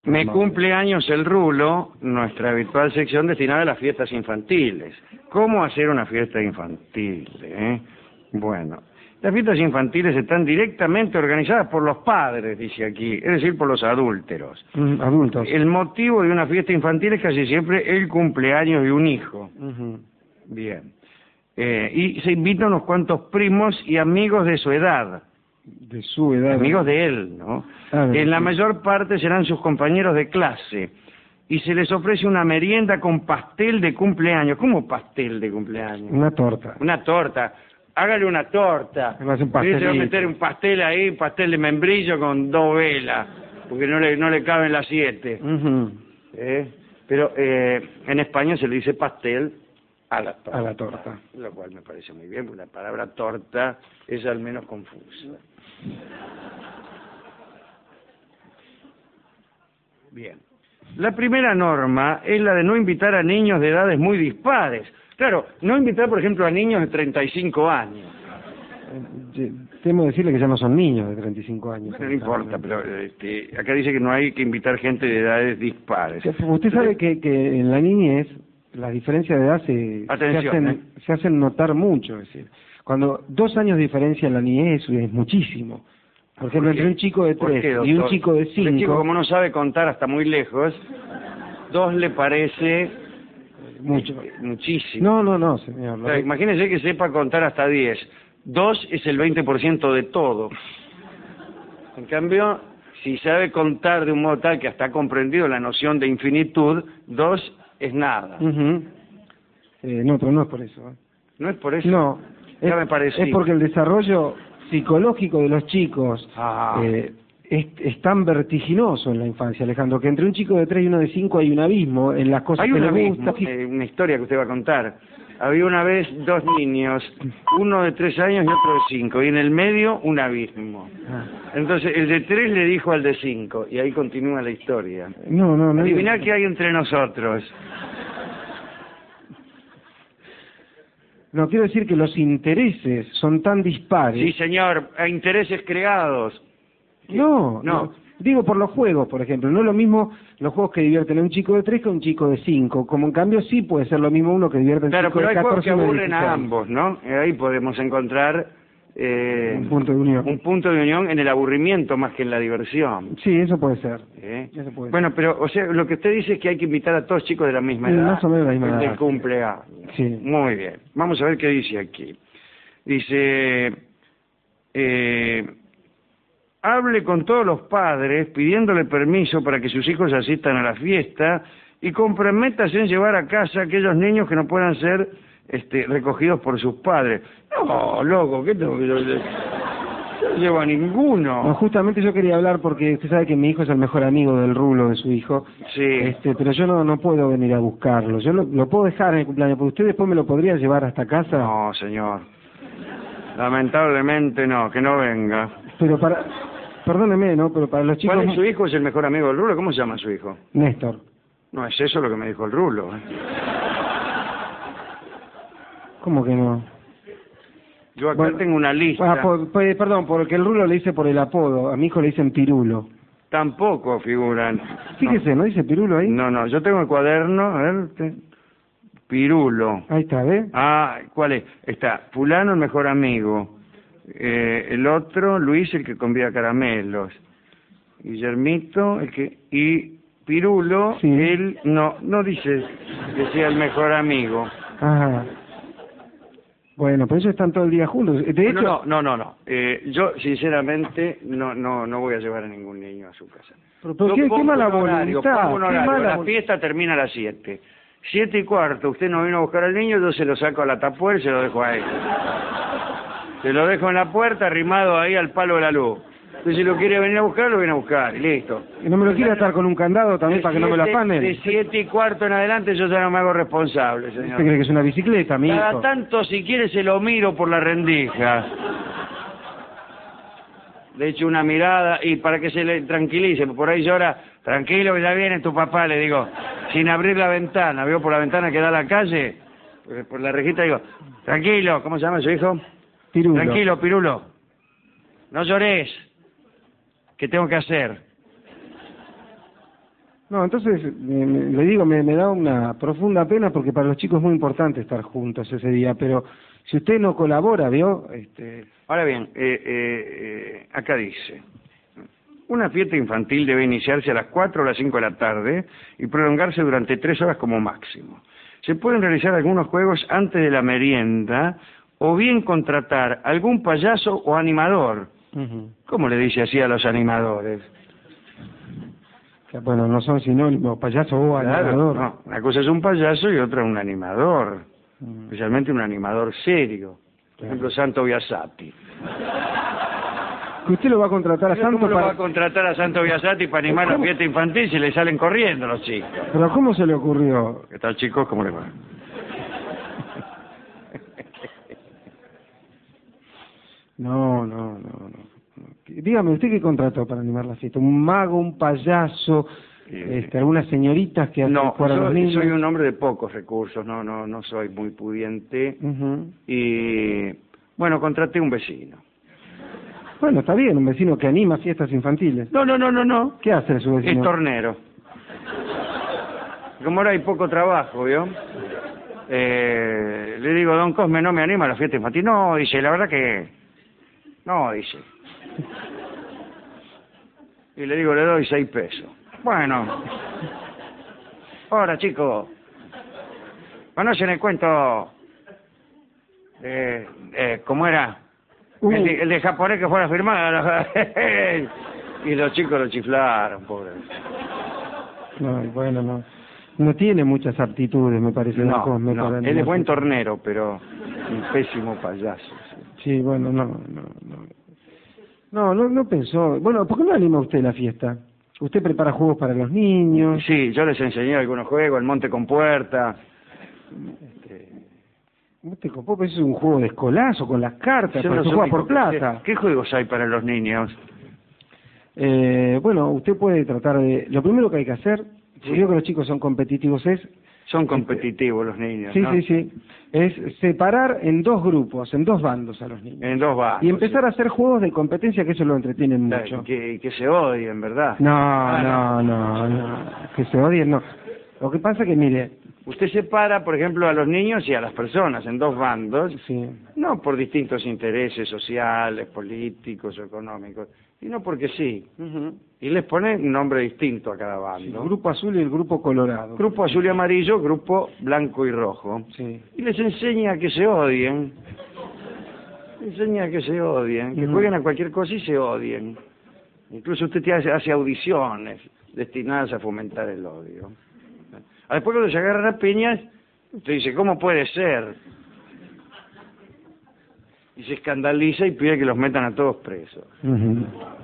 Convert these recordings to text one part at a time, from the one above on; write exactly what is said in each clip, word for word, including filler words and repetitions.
Me cumple años el Rulo, nuestra habitual sección destinada a las fiestas infantiles. ¿Cómo hacer una fiesta infantil? Eh? Bueno, las fiestas infantiles están directamente organizadas por los padres, dice aquí, es decir, por los adúlteros. Mm, adultos. El motivo de una fiesta infantil es casi siempre el cumpleaños de un hijo. Uh-huh. Bien. Eh, y se invitan unos cuantos primos y amigos de su edad. De su edad. Amigos de él, ¿no? Ah, en la sí. mayor parte serán sus compañeros de clase. Y se les ofrece una merienda con pastel de cumpleaños. ¿Cómo pastel de cumpleaños? Una torta. Una torta. Hágale una torta. Me hace un Y se va a pastelito. meter un pastel ahí, pastel de membrillo con dos velas, porque no le, no le caben las siete. Uh-huh. ¿Eh? Pero eh, en España se le dice pastel a la torta. A la torta. Lo cual me parece muy bien, porque la palabra torta es al menos confusa. Bien. La primera norma es la de no invitar a niños de edades muy dispares. Claro, no invitar, por ejemplo, a niños de treinta y cinco años. Eh, Temo decirle que ya no son niños de treinta y cinco años. Bueno, no importa, pero este, acá dice que no hay que invitar gente de edades dispares. Usted sabe que, que en la niñez las diferencias de edad se, se, Atención, hacen, ¿eh? se hacen notar mucho. Es decir, cuando dos años de diferencia en la niñez es, es muchísimo. Por ejemplo, ¿Por qué? entre un chico de ¿Por qué, tres y doctor? un chico de El chico, cinco, como no sabe contar hasta muy lejos, dos le parece mucho. eh, muchísimo. No, no, no, señor. O Lo sea, que- imagínese que sepa contar hasta diez. Dos es el veinte por ciento de todo. En cambio, si sabe contar de un modo tal que hasta ha comprendido la noción de infinitud, dos es nada. Ujú. Eh, no, pero no es por eso. ¿eh? ¿No es por eso? No, Ya es, me parecía. es porque el desarrollo psicológico de los chicos Ah. eh, es, es tan vertiginoso en la infancia, Alejandro, que entre un chico de tres y uno de cinco hay un abismo en las cosas Hay que un le abismo, gustan. eh, una historia que usted va a contar. Había una vez dos niños, uno de tres años y otro de cinco, y en el medio un abismo. Ah. Entonces el de tres le dijo al de cinco, y ahí continúa la historia. No, no, no. Adiviná qué hay entre nosotros. No, quiero decir que los intereses son tan dispares. Sí, señor, a intereses creados. No, No. no. Digo por los juegos, por ejemplo. No es lo mismo los juegos que divierten a un chico de tres que a un chico de cinco. Como en cambio sí puede ser lo mismo uno que divierte a un Claro, chico pero de hay juegos catorce que y uno de aburren a dieciséis. ambos, ¿no? Eh, Ahí podemos encontrar eh, Un punto de unión. un punto de unión en el aburrimiento más que en la diversión. Sí, eso puede ser. ¿Eh? Eso puede Bueno, pero, o sea, lo que usted dice es que hay que invitar a todos chicos de la misma Sí, edad. más o menos la misma el edad. del cumpleaños. Sí. Muy bien. Vamos a ver qué dice aquí. Dice, eh, hable con todos los padres pidiéndole permiso para que sus hijos asistan a la fiesta y comprométase en llevar a casa a aquellos niños que no puedan ser este, recogidos por sus padres. No, loco, ¿qué tengo que yo? Yo no llevo a ninguno. No, justamente yo quería hablar porque usted sabe que mi hijo es el mejor amigo del Rulo, de su hijo. Sí. Este, pero yo no, no puedo venir a buscarlo. Yo lo, lo puedo dejar en el cumpleaños, porque usted después me lo podría llevar hasta casa. No, señor. Lamentablemente no, que no venga. Pero para... Perdóneme, ¿no? Pero para los chicos... ¿Cuál es su hijo? ¿Es el mejor amigo del Rulo? ¿Cómo se llama su hijo? Néstor. No es eso lo que me dijo el Rulo. ¿eh? ¿Cómo que no? Yo acá Bueno, tengo una lista. Ah, por- por- perdón, porque el Rulo le dice por el apodo. A mi hijo le dicen Pirulo. Tampoco figuran. Fíjese, ¿no dice Pirulo ahí? No, no, yo tengo el cuaderno, a ver, te- Pirulo. Ahí está, ¿ves? Ah, ¿cuál es? Está fulano, el mejor amigo. Eh, el otro, Luis, el que convida caramelos. Guillermito, el que... Y Pirulo, Sí. él no, no dice que sea el mejor amigo. Ajá. Bueno, pero ellos están todo el día juntos. De hecho... No, no, no, no. no. Eh, yo, sinceramente, no, no, no voy a llevar a ningún niño a su casa. Pero, pero Yo qué, qué pongo mala un horario, voluntad. pongo un qué horario. mala La vol- fiesta termina a las siete. Siete y cuarto, usted no vino a buscar al niño, yo se lo saco a la tapuera y se lo dejo a él. Se lo dejo en la puerta, arrimado ahí al palo de la luz. Entonces, si lo quiere venir a buscar, lo viene a buscar, y listo. ¿Y no me lo quiere atar con un candado también De para que no me lo siete- afanen? De siete y cuarto en adelante yo ya no me hago responsable, ¿Usted señor. cree que es una bicicleta, mi Cada hijo? tanto, si quiere, se lo miro por la rendija. Le echo una mirada y para que se le tranquilice, por ahí llora, tranquilo que ya viene tu papá, le digo, sin abrir la ventana, veo por la ventana que da a la calle, por- por la rejita digo, tranquilo, ¿cómo se llama su hijo? Pirulo. Tranquilo, Pirulo, no llores, ¿qué tengo que hacer? No, entonces, me, me, le digo, me, me da una profunda pena porque para los chicos es muy importante estar juntos ese día, pero si usted no colabora, ¿vio? Este... Ahora bien, eh, eh, eh, acá dice, una fiesta infantil debe iniciarse a las cuatro o las cinco de la tarde y prolongarse durante tres horas como máximo. Se pueden realizar algunos juegos antes de la merienda o bien contratar algún payaso o animador. Uh-huh. ¿Cómo le dice así a los animadores? Bueno, no son sinónimos, payaso o Claro, animador. no, una cosa es un payaso y otra un animador, uh-huh. especialmente un animador serio, por claro. ejemplo Santo Biasati. ¿Que usted lo va a contratar a Santo ¿Cómo para...? lo va a contratar a Santo Biasati para animar la fiesta infantil si le salen corriendo los chicos? ¿Pero cómo se le ocurrió? ¿Qué tal, chicos? ¿Cómo les va? No, no, no, no. Dígame, ¿usted qué contrató para animar la fiesta? ¿Un mago, un payaso, eh, este, algunas señoritas que hacen no, jugar a los soy, niños? soy un hombre de pocos recursos, no, no, no soy muy pudiente. Uh-huh. Y, bueno, contraté un vecino. Bueno, está bien, un vecino que anima fiestas infantiles. No, no, no, no, no. ¿Qué hace su vecino? Es tornero. Como ahora hay poco trabajo, ¿vio? Eh, le digo, don Cosme, ¿no me anima a la fiesta infantil? No, dice, la verdad que... No, dice. Y le digo, le doy seis pesos. Bueno. Ahora, chicos. ¿Conocen el cuento? Eh, eh, ¿Cómo era? Uh. El, de, el de japonés que fuera a firmar. Y los chicos lo chiflaron, pobre. No, bueno, no. No tiene muchas aptitudes, me parece. No, Cosme, no. para Él es buen animar. tornero, pero un pésimo payaso. Sí. Sí, bueno, no, no, no. No, no, no pensó. Bueno, ¿por qué no anima usted la fiesta? Usted prepara juegos para los niños. Sí, yo les enseñé algunos juegos, el monte con puerta. Este... ¿Usted copó? Pues es un juego de escolazo con las cartas, Yo para no se soy juega por muy- plata. ¿Qué, ¿Qué juegos hay para los niños? Eh, bueno, usted puede tratar de... Lo primero que hay que hacer, Sí. si veo que los chicos son competitivos, es... Son competitivos los niños, Sí, ¿no? sí, sí. Es separar en dos grupos, en dos bandos a los niños. En dos bandos. Y empezar a hacer juegos de competencia que eso lo entretienen sí. mucho. Que, que se odien, ¿verdad? No, Ah, no, no, no. Que se odien, no. Lo que pasa que, mire... Usted separa, por ejemplo, a los niños y a las personas en dos bandos, Sí. no por distintos intereses sociales, políticos o económicos, sino porque sí. Ujú. Y les pone un nombre distinto a cada Sí, bando. el grupo azul y el grupo colorado. Grupo azul y amarillo, grupo blanco y rojo. Sí. Y les enseña a que se odien. Les enseña a que se odien, que Ujú. jueguen a cualquier cosa y se odien. Incluso usted te hace, hace audiciones destinadas a fomentar el odio. Después cuando se agarran a piñas, usted dice, ¿cómo puede ser? Y se escandaliza y pide que los metan a todos presos. Ujú.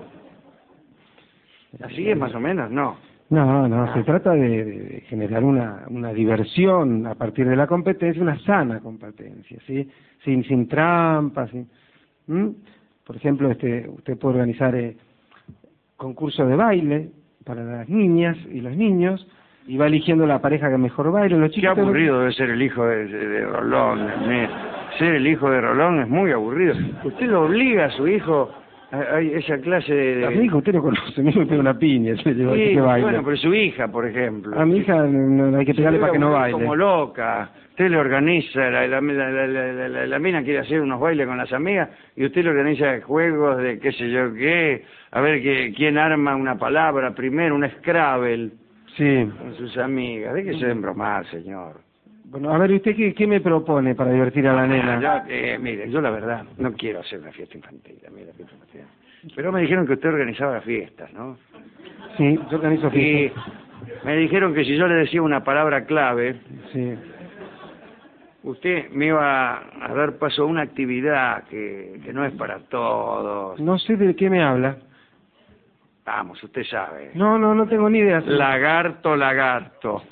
Así es más o menos, ¿no? No, no, se trata de, de generar una, una diversión a partir de la competencia, una sana competencia, ¿sí? Sin, sin trampas, sin, ¿Mm? Por ejemplo, este, usted puede organizar eh, concursos de baile para las niñas y los niños, y va eligiendo la pareja que mejor baile. Los Qué chicos aburrido debe ser el hijo de, de, de Rolón. eh. Ser el hijo de Rolón es muy aburrido. Usted lo obliga a su hijo a, a esa clase de... A mi hija usted no conoce, a mí me pega una piña, se lleva Sí, que baile. bueno, pero su hija, por ejemplo. A mi hija no, no hay que pegarle Se para que no debe baile. como loca. Usted le organiza, la, la, la, la, la, la- la mina quiere hacer unos bailes con las amigas y usted le organiza juegos de qué sé yo qué, a ver que, quién arma una palabra primero, un Scrabble Sí. con sus amigas. Déjese de embromar, señor. Bueno, a ver, ¿usted qué, qué me propone para divertir a la nena? Yo, eh, mire, yo la verdad no quiero hacer una fiesta infantil, a mí la fiesta infantil. Pero me dijeron que usted organizaba las fiestas, ¿no? Sí, yo organizo Y fiestas. me dijeron que si yo le decía una palabra clave, Sí. usted me iba a dar paso a una actividad que, que no es para todos. No sé de qué me habla. Vamos, usted sabe. No, no, no tengo ni idea. Lagarto, lagarto.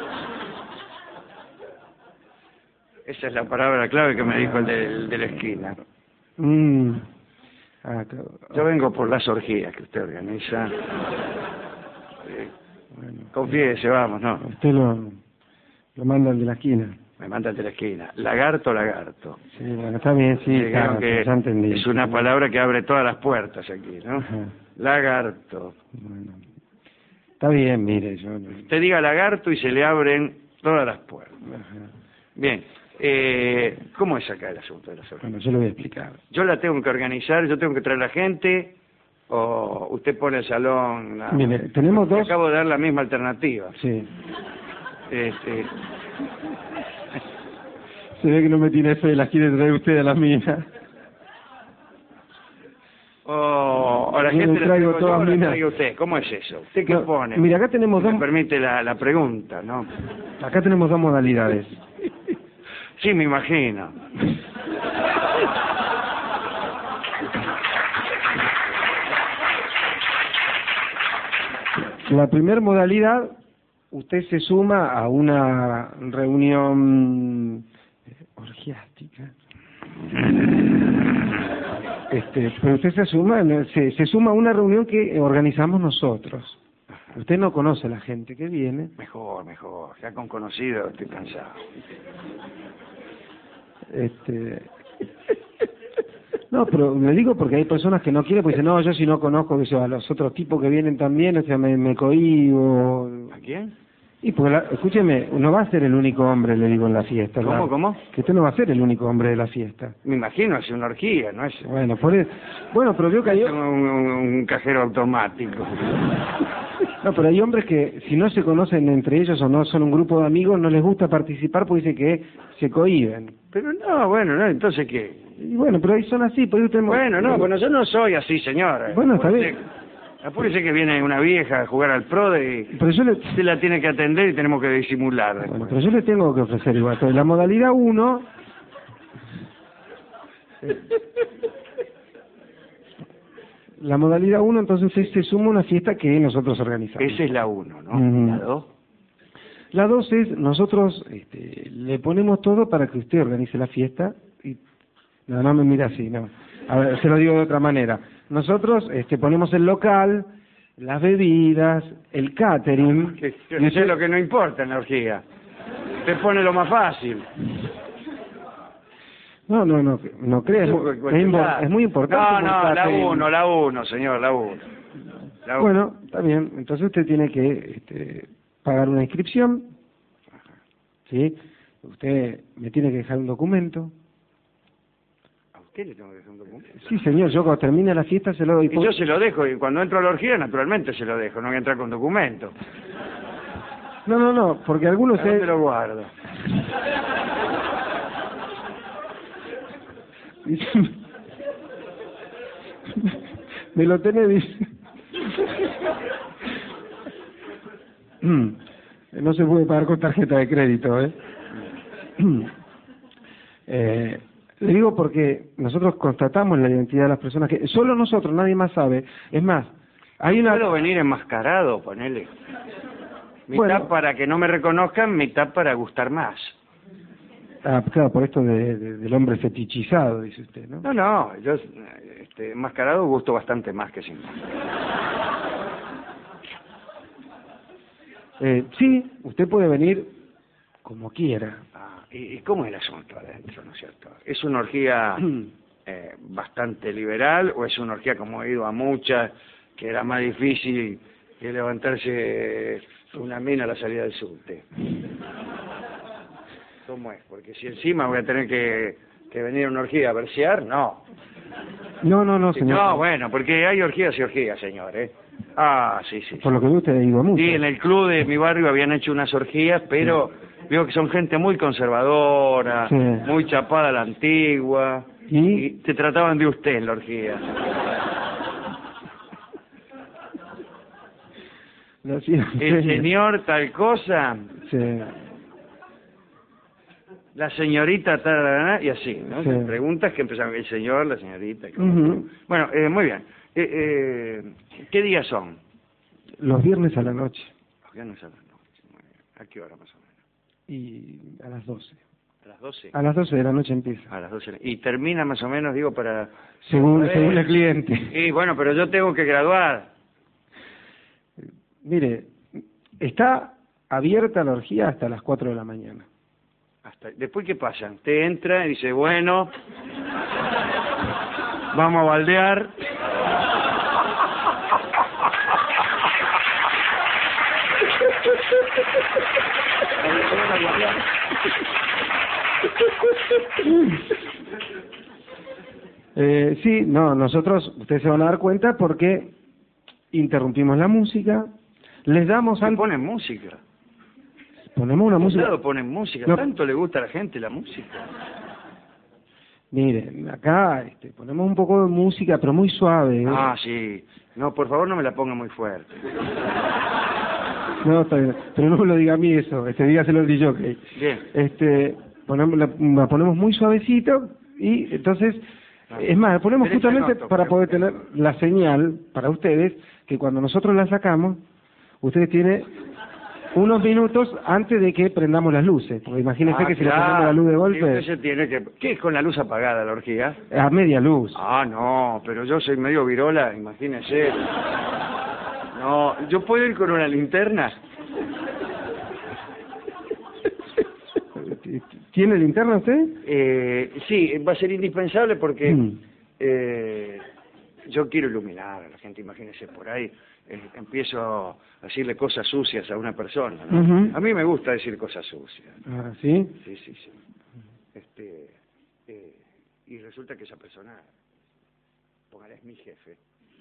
Esa es la palabra clave que me dijo el de, el de la esquina. Mm. Ah, claro. Yo vengo por las orgías que usted organiza. Eh, Confíese, vamos, ¿no? Usted lo, lo manda al de la esquina. Me manda el de la esquina. Lagarto, lagarto. Sí, bueno, está bien, sí, Me dijeron claro, que ya entendí. es una palabra que abre todas las puertas aquí, ¿no? Ajá. Lagarto. Bueno. Está bien, mire, yo... Usted diga lagarto y se le abren todas las puertas. Ajá. Bien, eh, ¿cómo es acá el asunto de las orgías? Bueno, yo le voy a explicar. Yo la tengo que organizar, yo tengo que traer la gente, o usted pone el salón... La... Mire, tenemos dos... Acabo de dar la misma alternativa. Sí. Este... Se ve que no me tiene fe, las quiere traer usted a las minas. O a la Yo gente le le traigo traigo todas yo, o la minas. traigo usted. ¿Cómo es eso? ¿Usted qué No, pone? mira, acá tenemos Me dos... permite la, la pregunta, ¿no? Acá tenemos dos modalidades. Sí, me imagino. La primera modalidad, usted se suma a una reunión orgiástica. Este, pero usted se suma, se, se suma a una reunión que organizamos nosotros. Usted no conoce a la gente que viene. Mejor, mejor. Ya con conocido estoy cansado. Este, no, pero le digo porque hay personas que no quieren, pues dicen, no, yo si no conozco que sea, a los otros tipos que vienen también, o sea, me, me cohíbo. ¿A quién? Y pues, la, escúcheme, no va a ser el único hombre, le digo, en la fiesta. ¿Cómo, la, cómo? Que usted no va a ser el único hombre de la fiesta. Me imagino, es una orgía, ¿no es? Bueno, por eso, bueno, pero veo que hay... Es un, un, un cajero automático. No, pero hay hombres que si no se conocen entre ellos o no son un grupo de amigos, no les gusta participar porque dice que se cohíben. Pero no, bueno, no, entonces ¿qué? Y bueno, pero ahí son así, por eso tenemos... Bueno, no, bueno, yo no soy así, señora. Bueno, está bien. Apúrese que viene una vieja a jugar al pro y Pero yo le... usted la tiene que atender y tenemos que disimular después. Bueno, pero yo le tengo que ofrecer igual. Entonces, la modalidad uno... La modalidad uno, entonces usted se suma a una fiesta que nosotros organizamos. Esa es la uno, ¿no? Uh-huh. ¿La dos? La dos es, nosotros este, le ponemos todo para que usted organice la fiesta y... No, no me mira así, no. A ver, se lo digo de otra manera. Nosotros este, ponemos el local, las bebidas, el catering... Que, que eso es lo que no importa en la orgía. Usted pone lo más fácil. No, no, no, no crees, es, es, es muy importante. No, no, la uno, la uno, señor, la uno. La uno. Bueno, está bien, entonces usted tiene que este, pagar una inscripción, ¿sí? Usted me tiene que dejar un documento. ¿A usted le tengo que dejar un documento? Sí, señor, yo cuando termine la fiesta se lo doy. Y yo se lo dejo, y cuando entro a la orgía, naturalmente se lo dejo, no voy a entrar con documento. No, no, no, porque algunos... ¿A dónde lo guardo? Me lo tenés, dice. No se puede pagar con tarjeta de crédito, ¿eh? eh le digo porque nosotros constatamos la identidad de las personas que solo nosotros, nadie más sabe. Es más, hay una... ¿Puedo venir enmascarado, ponele? Mitad Bueno, para que no me reconozcan, mitad para gustar más. Ah, claro, por esto de, de, del hombre fetichizado, dice usted, ¿no? No, no, yo este, enmascarado gusto bastante más que sin eh, sí, usted puede venir como quiera. ah, ¿y, ¿Y cómo es el asunto adentro, no es cierto? ¿Es una orgía eh, bastante liberal o es una orgía como he ido a muchas, que era más difícil que levantarse una mina a la salida del subte? ¿Cómo es? Porque si encima voy a tener que, que venir a una orgía a versear, no. No, no, no, señor. No, bueno, porque hay orgías y orgías, señor, ¿eh? Ah, sí, sí. Por lo que usted ha ido mucho. Sí, en el club de mi barrio habían hecho unas orgías, pero sí. Veo que son gente muy conservadora, sí. Muy chapada a la antigua, ¿Y? y te trataban de usted en la orgía. No, sí, el señor tal cosa... Sí. La señorita, tal, y así, ¿no? Sí. Preguntas que empezaron, el señor, la señorita. Uh-huh. Bueno, eh, muy bien. Eh, eh, ¿Qué días son? Los viernes a la noche. Los viernes a la noche. Muy bien. ¿A qué hora más o menos? Y a las doce. ¿A las doce? A las doce de la noche empieza. A las doce. Y termina más o menos, digo, para... Según, según el cliente. Y bueno, pero yo tengo que graduar. Mire, está abierta la orgía hasta las cuatro de la mañana. Hasta, ¿después qué pasa? Usted entra y dice, bueno, vamos a baldear. Eh, sí, no, nosotros, ustedes se van a dar cuenta porque interrumpimos la música, les damos... ¿Qué ponen música? Ponemos una música... Claro, ponen música. No. ¿Tanto le gusta a la gente la música? Miren, acá este, ponemos un poco de música, pero muy suave. ¿eh? Ah, sí. No, por favor no me la ponga muy fuerte. No, está bien. Pero no me lo diga a mí eso, este, dígaselo al D J. Bien. Este, ponemos, la, la ponemos muy suavecito y entonces... Es más, la ponemos Derecha justamente noto, para pero- poder tener la señal para ustedes, que cuando nosotros la sacamos, ustedes tienen unos minutos antes de que prendamos las luces. Porque imagínense Ah, que si claro. le prendemos la luz de Y golpe, usted se tiene que... ¿Qué es con la luz apagada la orgía? a media luz. Ah, no, pero yo soy medio virola, imagínese. No, ¿yo puedo ir con una linterna? ¿Tiene linterna usted? Eh, sí, va a ser indispensable porque Mm. eh, yo quiero iluminar a la gente, imagínese por ahí. eh, empiezo a decirle cosas sucias a una persona, ¿no? Ujú. A mí me gusta decir cosas sucias. Ah, ¿sí? Sí, sí, sí. Este, eh, y resulta que esa persona, póngale, es mi jefe.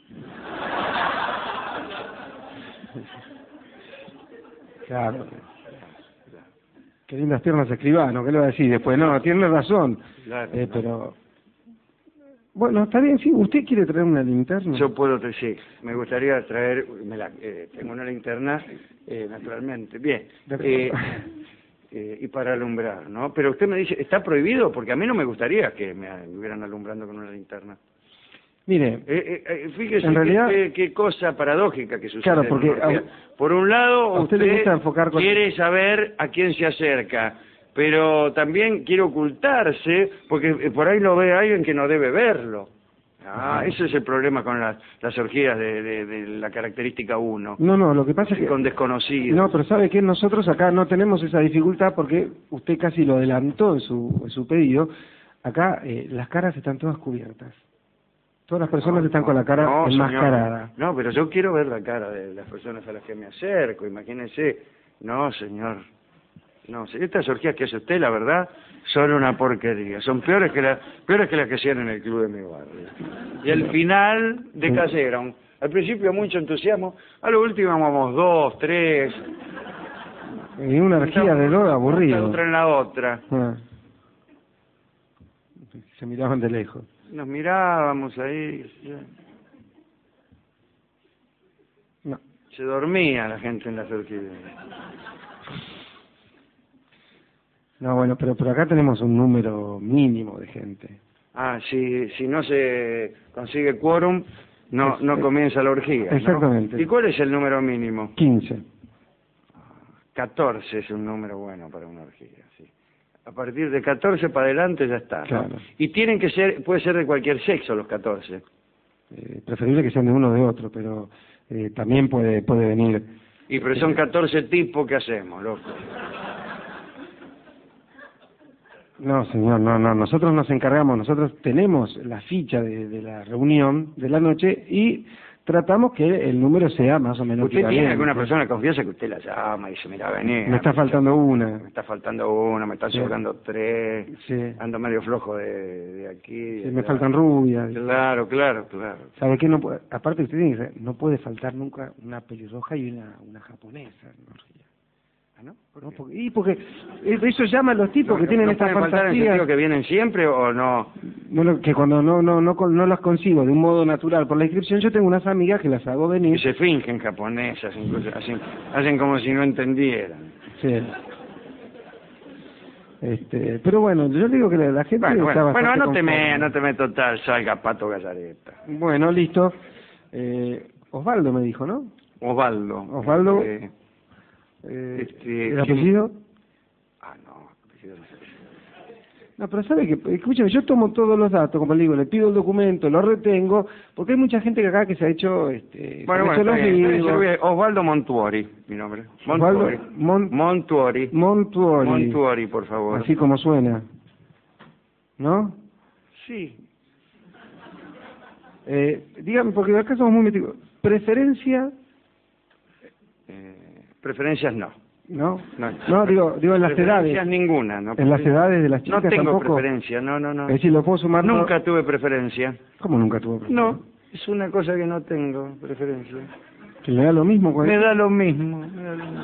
Claro. Qué lindas piernas escribano, ¿qué le va a decir después? No, tiene razón. Claro, Eh, ¿no? pero... Bueno, está bien, sí. ¿Usted quiere traer una linterna? Yo puedo, tra- sí, me gustaría traer, me la, eh, tengo una linterna, eh, naturalmente. Bien, eh, eh, y para alumbrar, ¿no? Pero usted me dice, ¿está prohibido? Porque a mí no me gustaría que me estuvieran alumbrando con una linterna. Mire, Eh, eh, eh, fíjese En qué- realidad- qué, qué cosa paradójica que sucede. Claro, en porque una orgía. a- Por un lado, a usted le usted gusta enfocar con- quiere saber a quién se acerca, pero también quiere ocultarse, porque eh, por ahí lo ve alguien que no debe verlo. Ah, ese es el problema con las, las orgías de, de, de la característica uno, no, no, lo que pasa es que... con desconocidos. No, pero ¿sabe qué? Nosotros acá no tenemos esa dificultad porque usted casi lo adelantó en su, en su pedido. Acá eh, las caras están todas cubiertas. Todas las personas No, están no, con la cara no, señor. enmascarada. No, pero yo quiero ver la cara de las personas a las que me acerco, imagínense. No, señor. No, si estas orgías que hace usted, la verdad, son una porquería. Son peores que las peores que las que hacían en el club de mi barrio. Y al final decayeron. Al principio mucho entusiasmo, a lo último vamos dos, tres. Y una orgía de dos aburrido. Otra en la otra. Ah. Se miraban de lejos. Nos mirábamos ahí. No. Se dormía la gente en las orquídeas. No, bueno, pero por acá tenemos un número mínimo de gente. Ah, si, si no se consigue quórum, no, no comienza la orgía, ¿no? Exactamente. ¿Y cuál es el número mínimo? quince. catorce es un número bueno para una orgía, sí. A partir de catorce para adelante ya está, ¿no? Claro. Y tienen que ser, puede ser de cualquier sexo los catorce. Eh, preferible que sean de uno o de otro, pero eh, también puede puede venir. Y pero son catorce tipos, ¿qué hacemos, loco? No, señor, no, no. Nosotros nos encargamos, nosotros tenemos la ficha de, de la reunión de la noche y tratamos que el número sea más o menos ¿Usted tiene equivalente. alguna persona de confianza que usted la llama y dice, mira, vení? Me está faltando una. Me está faltando una, me están Sí. sobrando tres, Sí. ando medio flojo de, de aquí. de Sí, me allá. faltan rubias. Claro, claro, claro. ¿Sabe qué? No puede, aparte usted tiene que saber, no puede faltar nunca una pelirroja y una, una japonesa. en una orgía. ¿Ah, no? ¿Por ¿No? qué? Porque, y porque eso llama a los tipos que No, tienen no estas pueden faltar en el fantasías. sentido que vienen siempre o no? No, lo- que cuando no no no con- no las consigo de un modo natural por la inscripción, yo tengo unas amigas que las hago Que venir. se fingen japonesas, incluso, hacen, hacen como si no entendieran. Sí. Este, pero bueno, yo digo que la, la gente Bueno, está bueno, bueno, bastante anóteme, conforme. anóteme total, salga Pato Gallareta. Bueno, listo. Eh, Osvaldo me dijo, ¿no? Osvaldo. Osvaldo. Eh, Eh, Este, ¿El ¿quién? apellido? ah, no, apellido no sé. No, pero sabe que, escúchame, yo tomo todos los datos, como le digo, le pido el documento, lo retengo, porque hay mucha gente que acá que se ha hecho, este, Bueno, con bueno, eso los está bien, está bien, libros. yo voy a- Osvaldo Montuori, mi nombre. Osvaldo Montuori. Mon- Montuori. Montuori, Montuori, por favor. así como suena, ¿no? Sí. Eh, dígame, porque acá somos muy metidos. ¿Preferencia? Eh, preferencias no. ¿No? No, no digo, digo en las preferencias edades. ninguna, ¿no? En las edades de las chicas No tengo tampoco. preferencia, no, no, no. Es decir, lo puedo sumar. Nunca todo. tuve preferencia. ¿Cómo nunca tuvo preferencia? No, es una cosa que no tengo preferencia. ¿Que le da lo mismo? Me da lo mismo. Me da lo mismo.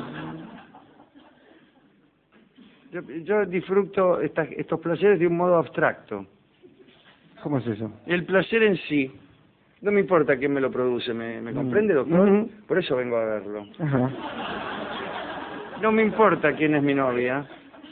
Yo, yo disfruto estas, estos placeres de un modo abstracto. ¿Cómo es eso? El placer en sí, no me importa quién me lo produce, ¿me, me comprende, doctor? Mm. Por eso vengo a verlo. Ajá. No me importa quién es mi novia.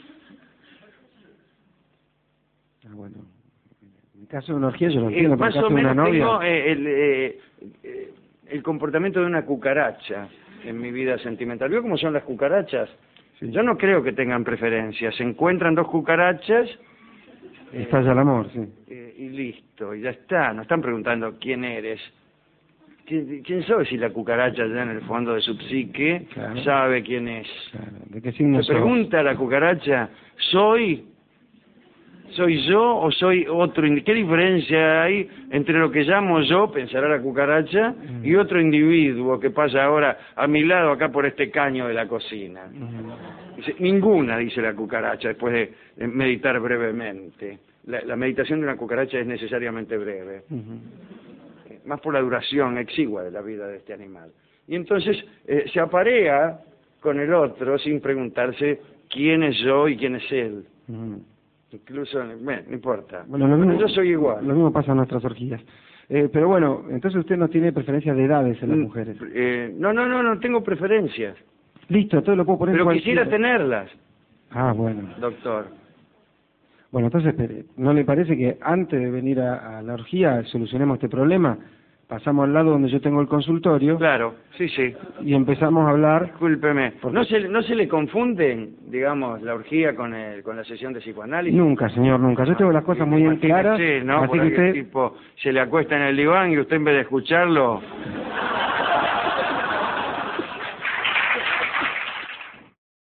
Ah, bueno. En el caso de una orgía yo lo Eh, entiendo, pero más en el o caso de una menos novia... tengo eh, el, eh, eh, el comportamiento de una cucaracha en mi vida sentimental. ¿Vio cómo son las cucarachas? Sí. Yo no creo que tengan preferencias. Se encuentran dos cucarachas... Estalla el amor, sí. Eh, y listo, y ya está. No están preguntando quién eres. ¿Quién, quién sabe si la cucaracha ya en el fondo de su psique Claro. sabe quién es? Claro. ¿De qué signo Se sos? pregunta a la cucaracha, ¿soy? ¿Soy yo o soy otro? indi- ¿Qué diferencia hay entre lo que llamo yo, pensará la cucaracha, Mm. y otro individuo que pasa ahora a mi lado acá por este caño de la cocina? Ujú. Dice, ninguna, dice la cucaracha, después de, de meditar brevemente. La, la meditación de una cucaracha es necesariamente breve, Ujú. eh, más por la duración exigua de la vida de este animal. Y entonces eh, se aparea con el otro sin preguntarse quién es yo y quién es él. Ujú. Incluso, bueno, no importa. Bueno, lo Bueno, mismo, yo soy igual. Lo mismo pasa en nuestras orgías. Eh, pero bueno, entonces usted no tiene preferencia de edades en las Mm, mujeres. eh, no, no, no, no tengo preferencias, Listo, entonces lo puedo poner en pero cualquiera. quisiera tenerlas, Ah, bueno. doctor. Bueno, entonces, espere, ¿no le parece que antes de venir a, a la orgía solucionemos este problema? Pasamos al lado donde yo tengo el consultorio Claro, sí, sí. y empezamos a hablar. Discúlpeme, ¿no se, no se le confunden, digamos, la orgía con, el, con la sesión de psicoanálisis? Nunca, señor, nunca. Yo tengo las cosas muy en claras. Sí, ¿no? Así Por que ahí el usted... tipo se le acuesta en el diván y usted en vez de escucharlo